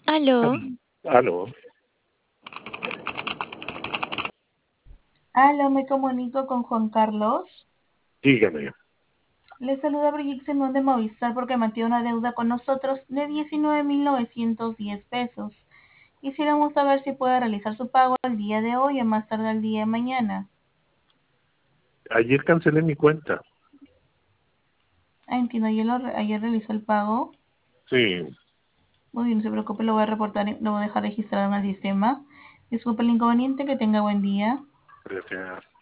Aló, Aló, Aló, me comunico con Juan Carlos. dígame. Le saluda Brigitte Simón de Movistar porque mantiene una deuda con nosotros de 19.910 pesos. Quisiéramos saber si puede realizar su pago el día de hoy o más tarde el día de mañana. Ayer cancelé mi cuenta. Entiendo, ayer realizó el pago. Sí, Muy bien, no se preocupe, lo voy a reportar, lo voy a dejar registrado en el sistema. Disculpe el inconveniente, que tenga buen día. gracias.